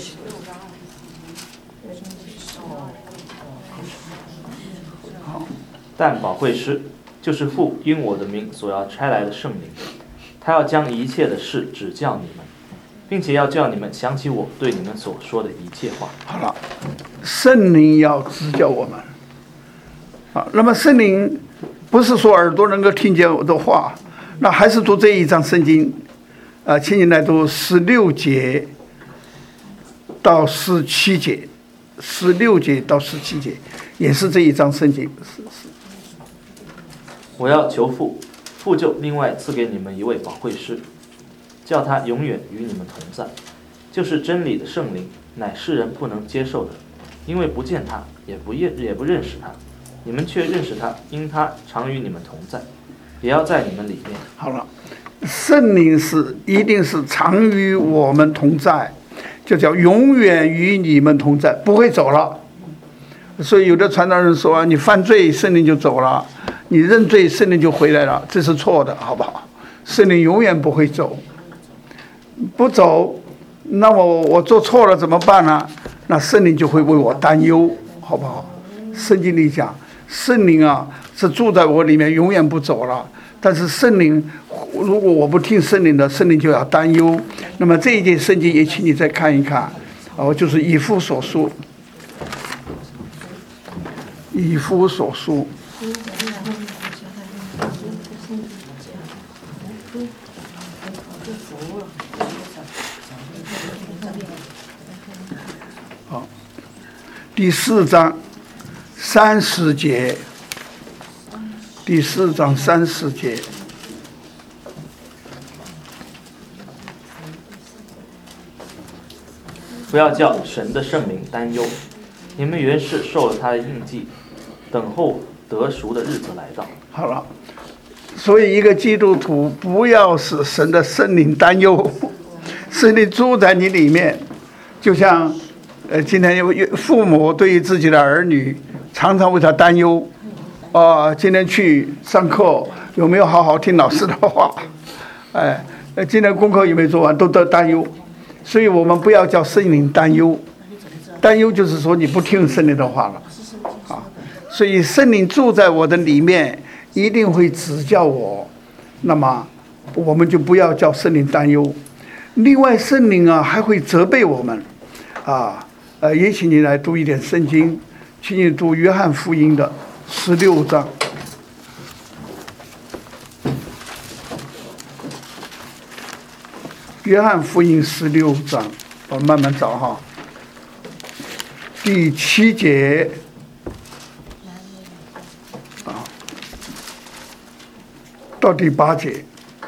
但保惠师就是父因我的名所要差来的圣灵，他要将一切的事指教你们，并且要叫你们想起我对你们所说的一切话。 好了，圣灵要指教我们。啊，那么圣灵不是说耳朵能够听见我的话，那还是读这一章圣经，啊，请你来读十六节到十七节， 十六节到十七节，也是这一章圣经。是是。 我要求父，父就另外赐给你们一位保惠师，叫他永远与你们同在，就是真理的圣灵，乃世人不能接受的，因为不见他，也不认也不认识他。你们却认识他，因他常与你们同在，也要在你们里面。 好了，圣灵是一定是常与我们同在，就叫永远与你们同在，不会走了。所以有的传道人说啊，你犯罪圣灵就走了，你认罪圣灵就回来了，这是错的，好不好？圣灵永远不会走，不走，那么我做错了怎么办呢？那圣灵就会为我担忧，好不好？圣经里讲，圣灵啊是住在我里面，永远不走了。但是圣灵，如果我不听圣灵的，圣灵就要担忧。那么这一节圣经也请你再看一看，哦，就是以弗所书，以弗所书。好，第四章三十节。第四章三十节， 不要叫神的圣灵担忧，你们原是受了他的印记，等候得赎的日子来到。 好了，所以一个基督徒不要使神的圣灵担忧，圣灵住在你里面，就像呃，今天有父母对于自己的儿女常常为他担忧。哦，今天去上课有没有好好听老师的话？哎，今天功课有没有做完？都都担忧，所以我们不要叫圣灵担忧，担忧就是说你不听圣灵的话了，啊，所以圣灵住在我的里面，一定会指教我，那么我们就不要叫圣灵担忧。另外，圣灵啊还会责备我们，啊，呃，也请你来读一点圣经，请你读约翰福音的十六章，约翰福音十六章，我慢慢找哈。第七节，啊，到第八节，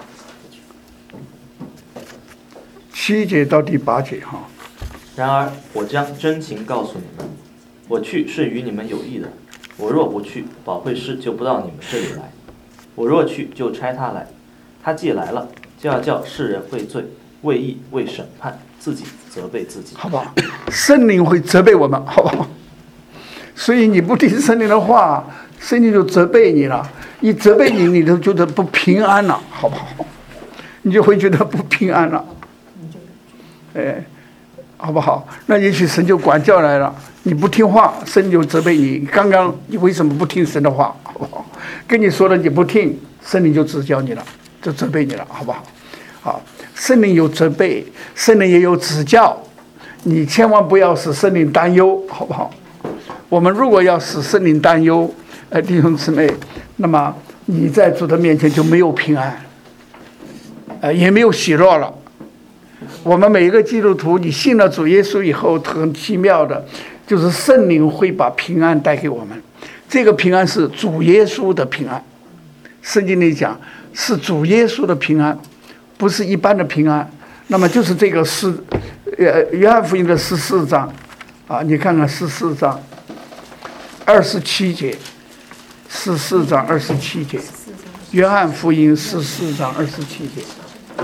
七节到第八节哈。 然而，我将真情告诉你们，我去是与你们有益的。我若不去，保惠师就不到你们这里来；我若去，就差他来。他既来了，就要叫世人为罪、为义、为审判，自己责备自己。 好不好？圣灵会责备我们，好不好？所以你不听圣灵的话，圣灵就责备你了。一责备你，你就觉得不平安了，好不好？你就会觉得不平安了。哎，好不好？那也许神就管教来了。你不听话，神就责备你。刚刚你为什么不听神的话？好不好？跟你说了你不听，圣灵就指教你了，就责备你了，好不好？好，圣灵有责备，圣灵也有指教，你千万不要使圣灵担忧，好不好？我们如果要使圣灵担忧，呃，弟兄姊妹，那么你在主的面前就没有平安，呃，也没有喜乐了。我们每一个基督徒，你信了主耶稣以后，很奇妙的，就是圣灵会把平安带给我们。这个平安是主耶稣的平安，圣经里讲是主耶稣的平安，不是一般的平安。那么就是这个十，呃，约翰福音的十四章，啊，你看看十四章二十七节，十四章二十七节，约翰福音十四章二十七节。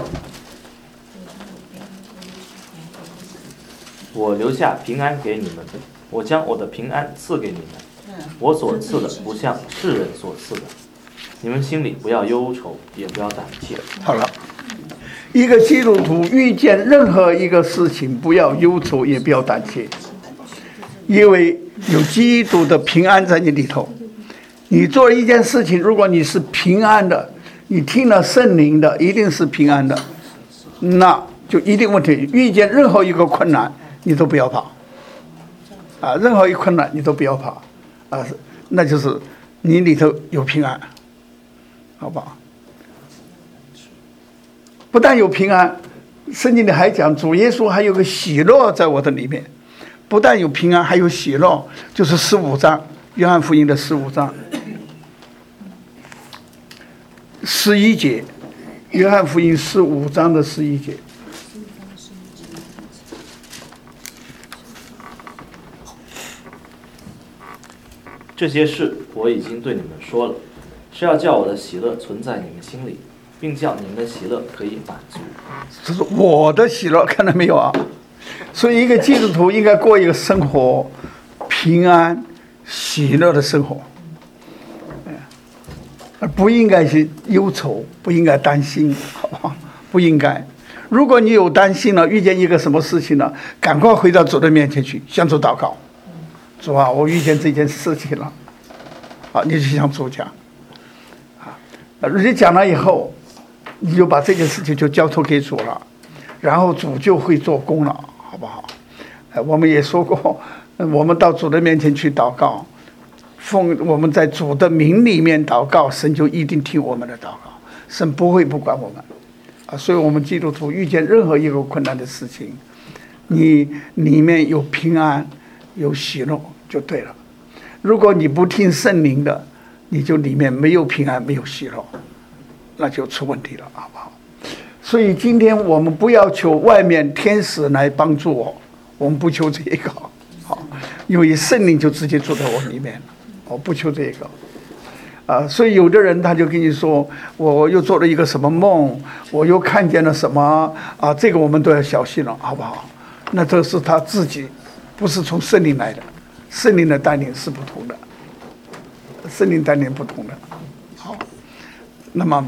我留下平安给你们，我将我的平安赐给你们。我所赐的不像世人所赐的，你们心里不要忧愁，也不要胆怯。 好了，一个基督徒遇见任何一个事情，不要忧愁，也不要胆怯，因为有基督的平安在你里头。你做一件事情，如果你是平安的，你听了圣灵的，一定是平安的，那就一定问题。遇见任何一个困难，你都不要怕，啊，任何一困难你都不要怕，啊，那就是你里头有平安，好不好？不但有平安，圣经里还讲主耶稣还有个喜乐在我的里面， 不但有平安，还有喜乐，就是十五章，约翰福音的十五章十一节，约翰福音十五章的十一节。 这些事我已经对你们说了，是要叫我的喜乐存在你们心里，并叫你们的喜乐可以满足。 这是我的喜乐，看到没有啊？所以一个基督徒应该过一个生活平安喜乐的生活，而不应该是忧愁，不应该担心，好不好？不应该。如果你有担心了，遇见一个什么事情了，赶快回到主的面前去，向主祷告。主啊，我遇见这件事情了，好，你就向主讲，啊，你讲了以后，你就把这件事情就交托给主了，然后主就会做工了，好不好？哎，我们也说过，我们到主的面前去祷告，奉我们在主的名里面祷告，神就一定听我们的祷告，神不会不管我们，啊，所以我们基督徒遇见任何一个困难的事情，你里面有平安。有喜乐就对了。如果你不听圣灵的，你就里面没有平安，没有喜乐，那就出问题了，好不好？所以今天我们不要求外面天使来帮助我，我们不求这个，好，因为圣灵就直接住在我里面了，我不求这个。啊，所以有的人他就跟你说，我又做了一个什么梦，我又看见了什么啊，这个我们都要小心了，好不好？那这是他自己。不是从圣灵来的，圣灵的带领是不同的，圣灵带领不同的。好，那么，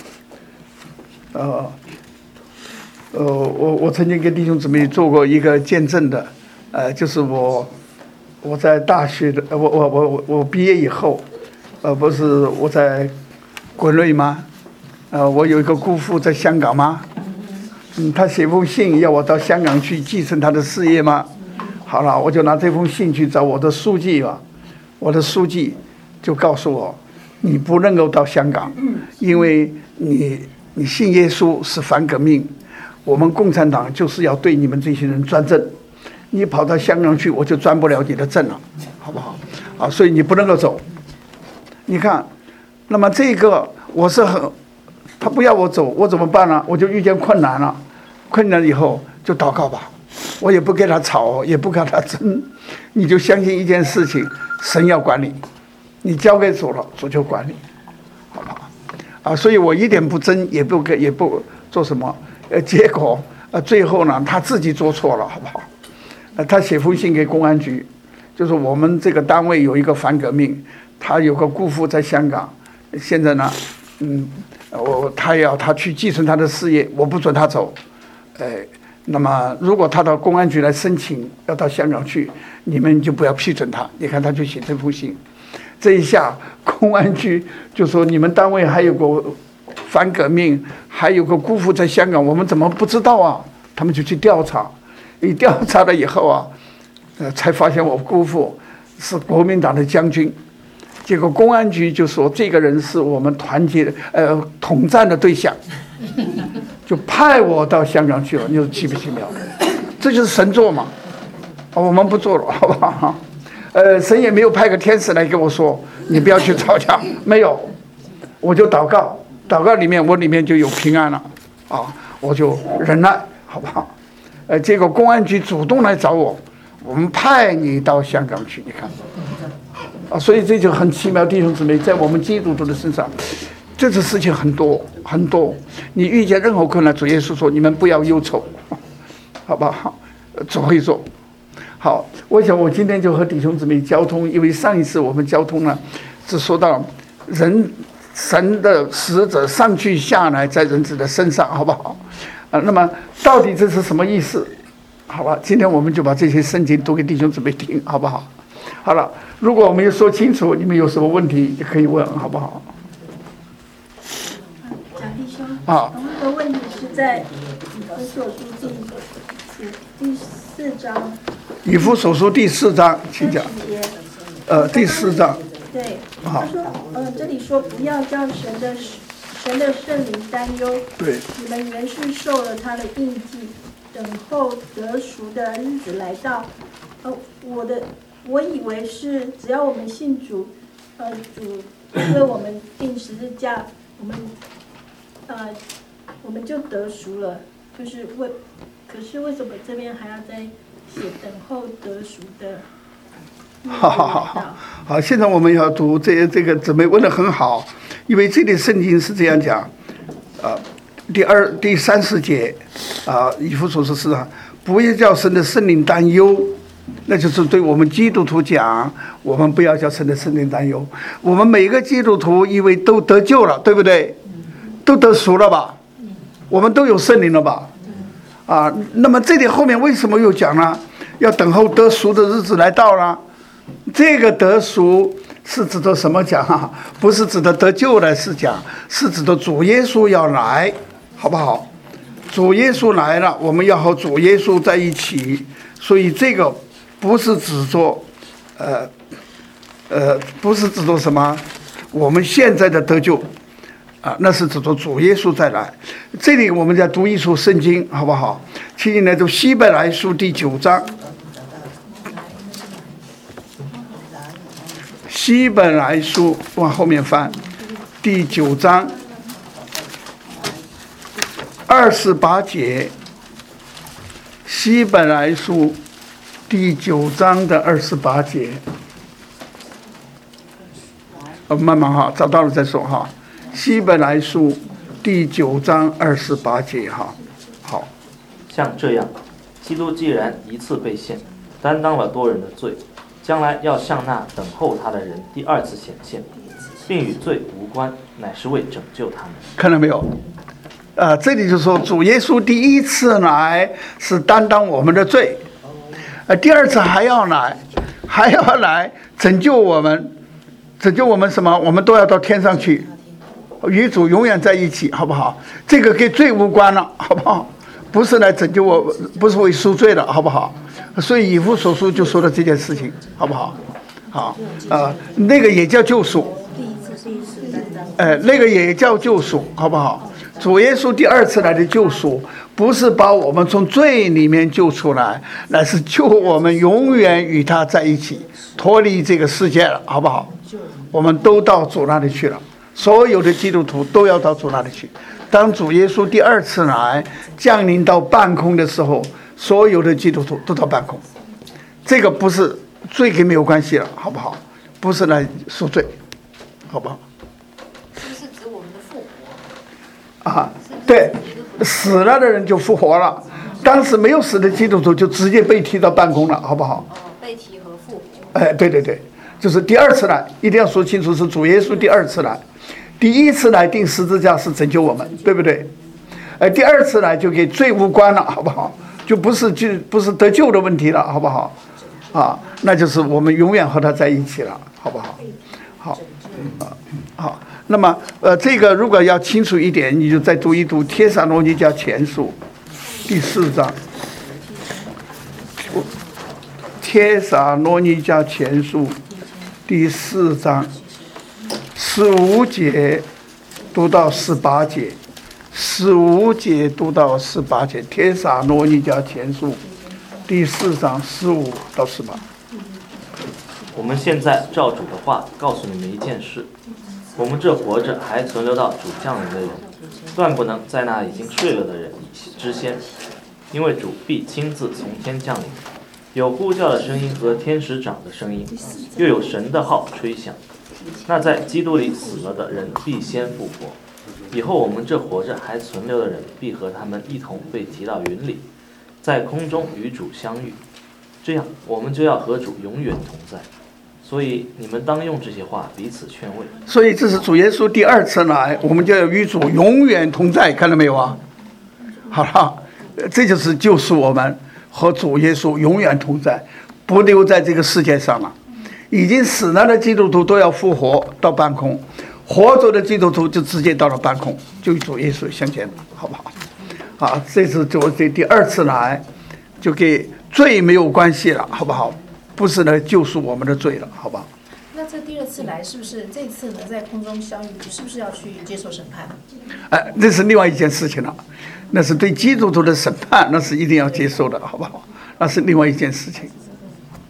呃，呃，我我曾经跟弟兄姊妹做过一个见证的，呃，就是我我在大学的，我我我我我毕业以后，呃，不是我在国内吗？呃，我有一个姑父在香港吗？嗯，他写封信要我到香港去继承他的事业吗？好了，我就拿这封信去找我的书记吧。我的书记就告诉我，你不能够到香港，因为你你信耶稣是反革命，我们共产党就是要对你们这些人专政，你跑到香港去，我就专不了你的政了，好不好？啊，所以你不能够走。你看，那么这个我是很，他不要我走，我怎么办呢？我就遇见困难了，困难以后就祷告吧。我也不跟他吵，也不跟他争，你就相信一件事情，神要管理，你交给主了，主就管理，好不好？啊，所以我一点不争，也不跟，也不做什么，呃，结果呃，最后呢，他自己做错了，好不好？呃，他写封信给公安局，就是我们这个单位有一个反革命，他有个姑父在香港，现在呢，嗯，我他要他去继承他的事业，我不准他走，呃。那么，如果他到公安局来申请要到香港去，你们就不要批准他。你看，他就写这封信，这一下公安局就说你们单位还有个反革命，还有个姑父在香港，我们怎么不知道啊？他们就去调查，一调查了以后啊，呃，才发现我姑父是国民党的将军。结果公安局就说这个人是我们团结呃统战的对象。就派我到香港去了，你说奇不奇妙？这就是神做嘛，我们不做了，好不好？呃，神也没有派个天使来跟我说，你不要去吵架，没有，我就祷告，祷告里面我里面就有平安了，啊，我就忍耐，好不好？呃，结果公安局主动来找我，我们派你到香港去，你看，啊，所以这就很奇妙，弟兄姊妹，在我们基督徒的身上。这次事情很多很多，你遇见任何困难，主耶稣说你们不要忧愁，好不好？主会做。好，我想我今天就和弟兄姊妹交通，因为上一次我们交通呢，只说到人神的使者上去下来在人子的身上，好不好？啊，那么到底这是什么意思？好吧，今天我们就把这些圣经读给弟兄姊妹听，好不好？好了，如果我没有说清楚，你们有什么问题也可以问，好不好？ 啊，我们的问题是在以弗所书第第四章。 以弗所书第四章，请讲。呃，第四章。 对，他说，嗯、呃，这里说不要叫神的神的圣灵担忧。 对。 你们原是受了他的印记，等候得赎的日子来到。 呃，我的我以为是只要我们信主，呃，主为我们定十字架，我们呃我们就得赎了，就是为，可是为什么这边还要再写等候得赎的？ 好好好好，好，现在我们要读这这个姊妹问得很好，因为这里圣经是这样讲，啊、呃，第二第三十节啊，以弗所书是啊，不要叫神的圣灵担忧，那就是对我们基督徒讲，我们不要叫神的圣灵担忧。我们每个基督徒因为都得救了，对不对？都得赎了吧？我们都有圣灵了吧？啊，那么这里后面为什么又讲呢？要等候得赎的日子来到了。这个得赎是指的什么讲啊？不是指的得救的是讲，是指的主耶稣要来，好不好？主耶稣来了，我们要和主耶稣在一起，所以这个不是指着，呃，呃，不是指着什么？我们现在的得救，啊，那是指着主耶稣再来。这里我们再读一处圣经，好不好？请你来读希伯来书第九章。希伯来书往后面翻，第九章二十八节。希伯来书第九章的二十八节，哦，慢慢哈，找到了再说哈。希伯来书第九章二十八节哈，好。 像这样，基督既然一次被献，担当了多人的罪。将来要向那等候他的人第二次显现，并与罪无关，乃是为拯救他们。 看到没有？啊，这里就说主耶稣第一次来是担当我们的罪，呃，第二次还要来，还要来拯救我们，拯救我们什么？我们都要到天上去，与主永远在一起，好不好？这个跟罪无关了，好不好？不是来拯救我，不是为赎罪的，好不好？所以以弗所书就说了这件事情，好不好？好，呃，那个也叫救赎，呃，那个也叫救赎，好不好？主耶稣第二次来的救赎，不是把我们从罪里面救出来，乃是救我们永远与他在一起，脱离这个世界了，好不好？我们都到主那里去了，所有的基督徒都要到主那里去。当主耶稣第二次来降临到半空的时候，所有的基督徒都到半空，这个不是罪跟没有关系了，好不好？不是来赎罪，好不好？ 是不是指我们的复活？ 啊，对，死了的人就复活了，当时没有死的基督徒就直接被提到半空了，好不好？ 哦，被提和复活。 哎，对对对，就是第二次来，一定要说清楚，是主耶稣第二次来。第一次来钉十字架是拯救我们，对不对？呃，第二次来就给罪无关了，好不好？就不是就不是得救的问题了，好不好？啊，那就是我们永远和他在一起了，好不好？好，啊，好。那么，呃，这个如果要清楚一点，你就再读一读《帖撒罗尼迦前书》第四章，《帖撒罗尼迦前书》第四章。十五节读到十八节，十五节读到十八节，帖撒罗尼迦前书第四章十五到十八。 我们现在照主的话告诉你们一件事：我们这活着还存留到主降临的人，断不能在那已经睡了的人之先，因为主必亲自从天降临，有呼叫的声音和天使长的声音，又有神的号吹响。那在基督里死了的人必先复活，以后我们这活着还存留的人必和他们一同被提到云里，在空中与主相遇，这样我们就要和主永远同在。所以你们当用这些话彼此劝慰。 所以这是主耶稣第二次来，我们就要与主永远同在，看到没有啊？好了，这就是救赎我们和主耶稣永远同在，不留在这个世界上了。已经死了的基督徒都要复活到半空，活着的基督徒就直接到了半空，就与主耶稣相见，好不好？啊，这次就这第二次来，就跟罪没有关系了，好不好？不是来救赎我们的罪了，好不好？ 那这第二次来，是不是这次呢在空中相遇，是不是要去接受审判？ 哎，那是另外一件事情了，那是对基督徒的审判，那是一定要接受的，好不好？那是另外一件事情。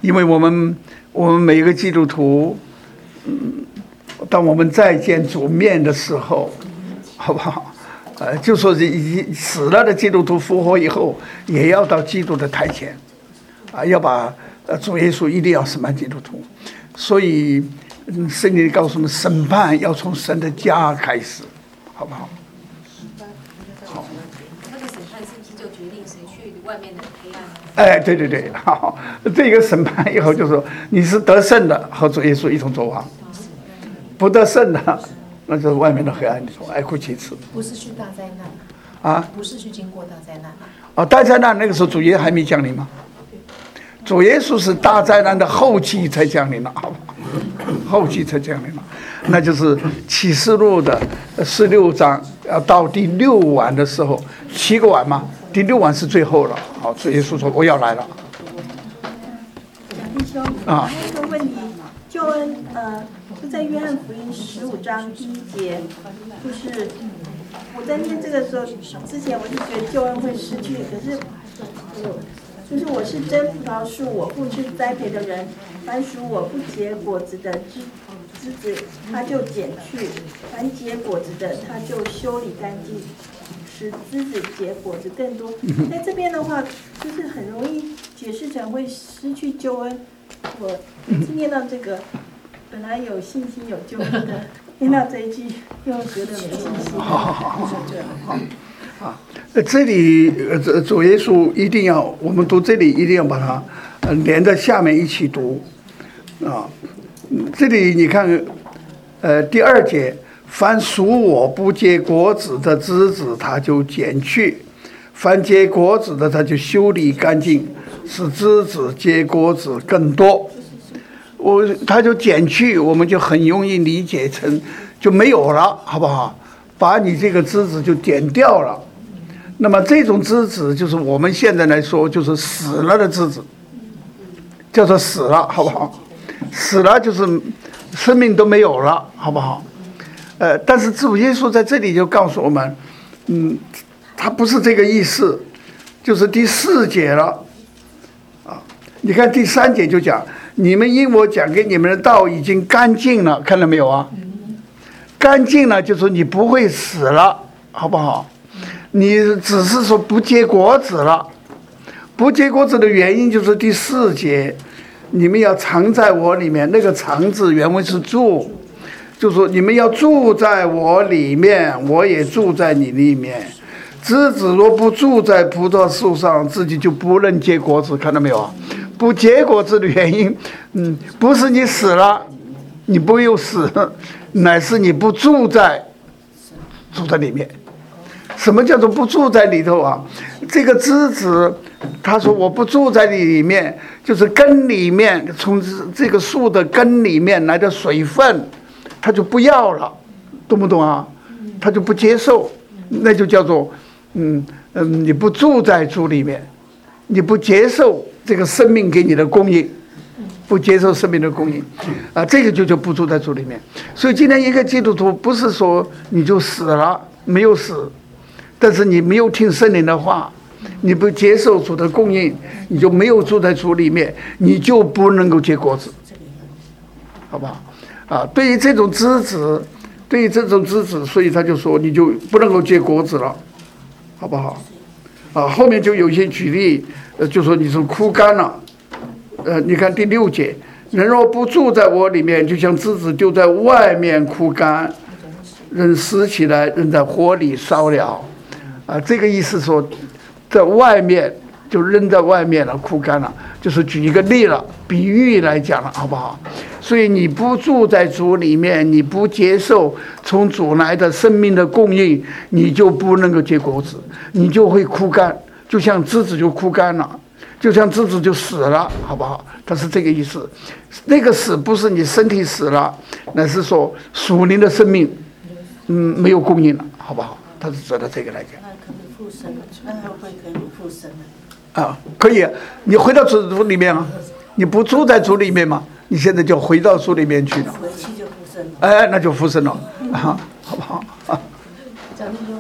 因为我们我们每一个基督徒，嗯，当我们再见主面的时候，好不好？呃，就说是已经死了的基督徒复活以后，也要到基督的台前，啊，要把呃主耶稣一定要审判基督徒，所以嗯，圣经告诉我们，审判要从神的家开始，好不好？好。 那个审判是不是就决定谁去外面的黑暗？ 哎，对对对，好，这个审判以后就说你是得胜的，和主耶稣一同作王；不得胜的，那就是外面的黑暗里头哀哭切齿。 不是去大灾难啊？ 不是去经过大灾难。 哦，大灾难那个时候主耶稣还没降临吗？主耶稣是大灾难的后期才降临了，好吧？后期才降临了，那就是启示录的十六章，要到第六晚的时候，七个晚嘛，第六晚是最后了。好，主耶稣说我要来了。 弟兄，啊，那个问题，救恩，呃，就在约翰福音十五章第一节，就是我在念这个时候，之前我就觉得救恩会失去，可是我就是我是真葡萄树，我父是栽培的人，凡属我不结果子的枝枝子，他就剪去；凡结果子的，他就修理干净，使枝子结果子更多。在这边的话，就是很容易解释成会失去救恩。我每次念到这个，本来有信心有救恩的，念到这一句又觉得没信心。 好好好好好。啊，这里呃，主耶稣一定要，我们读这里一定要把它呃连着下面一起读啊。这里你看，呃，第二节，凡属我不结果子的枝子，他就剪去；凡结果子的，他就修理干净，使枝子结果子更多。我他就剪去，我们就很容易理解成就没有了，好不好？把你这个枝子就剪掉了。那么这种枝子就是我们现在来说就是死了的枝子，叫做死了，好不好？死了就是生命都没有了，好不好？呃，但是主耶稣在这里就告诉我们，嗯，他不是这个意思，就是第四节了，啊，你看第三节就讲，你们因我讲给你们的道已经干净了，看到没有啊？干净了就是你不会死了，好不好？你只是说不结果子了，不结果子的原因就是第四节，你们要藏在我里面，那个藏字原文是住，就说你们要住在我里面，我也住在你里面。枝子若不住在葡萄树上，自己就不能结果子，看到没有啊？不结果子的原因，嗯，不是你死了，你不有死，乃是你不住在住在里面。什么叫做不住在里头啊？这个枝子，他说我不住在里面，就是根里面，从这个树的根里面来的水分，他就不要了，懂不懂啊？他就不接受，那就叫做，嗯嗯，你不住在主里面，你不接受这个生命给你的供应，不接受生命的供应，啊，这个就就不住在主里面。所以今天一个基督徒不是说你就死了，没有死。但是你没有听圣灵的话，你不接受主的供应，你就没有住在主里面，你就不能够结果子，好不好？啊，对于这种枝子，对于这种枝子，所以他就说你就不能够结果子了，好不好？啊，后面就有一些举例，呃，就说你是枯干了，呃，你看第六节，人若不住在我里面，就像枝子丢在外面枯干，人拾起来，扔在火里烧了。啊，这个意思说，在外面就扔在外面了，枯干了，就是举一个例了，比喻来讲了，好不好？所以你不住在主里面，你不接受从主来的生命的供应，你就不能够结果子，你就会枯干，就像枝子就枯干了，就像枝子就死了，好不好？它是这个意思。那个死不是你身体死了，那是说属灵的生命，嗯，没有供应了，好不好？它是指的这个来讲。 附身了，那会不会可以附身了？ 啊，可以，你回到主里面啊，你不住在主里面嘛，你现在就回到主里面去了。 回去就附身了。 哎，那就附身了，啊，好不好？啊， 讲弟兄，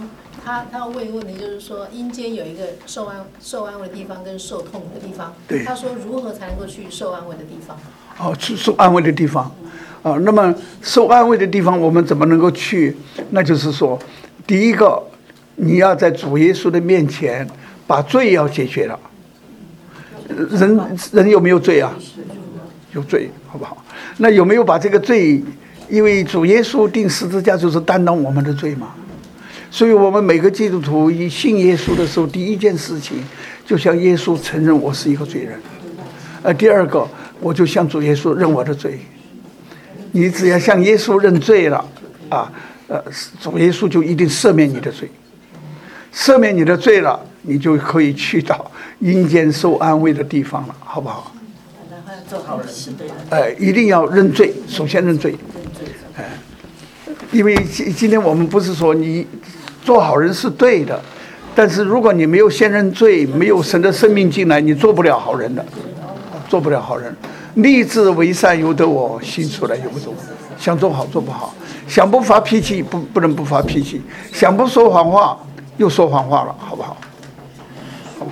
他他要问一个问题，就是说阴间有一个受安受安慰的地方跟受痛苦的地方。 对。 他说如何才能够去受安慰的地方？ 哦，去受安慰的地方，啊，那么受安慰的地方我们怎么能够去？那就是说，第一个，你要在主耶稣的面前把罪要解决了。人人有没有罪啊？有罪，好不好？那有没有把这个罪？因为主耶稣钉十字架就是担当我们的罪嘛，所以我们每个基督徒一信耶稣的时候，第一件事情就向耶稣承认我是一个罪人，呃，第二个我就向主耶稣认我的罪。你只要向耶稣认罪了，啊，呃，主耶稣就一定赦免你的罪，赦免你的罪了，你就可以去到阴间受安慰的地方了，好不好？ 然后要做好人是对的。 哎，一定要认罪，首先认罪。哎，因为今今天我们不是说你做好人是对的，但是如果你没有先认罪，没有神的生命进来，你做不了好人的，做不了好人。立志为善由得我，行出来由不得我。想做好做不好，想不发脾气不不能不发脾气，想不说谎话又说谎话了，好不好？好，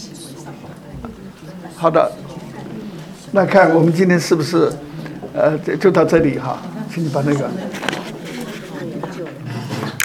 好的。那看我们今天是不是，呃，就到这里哈，请你把那个。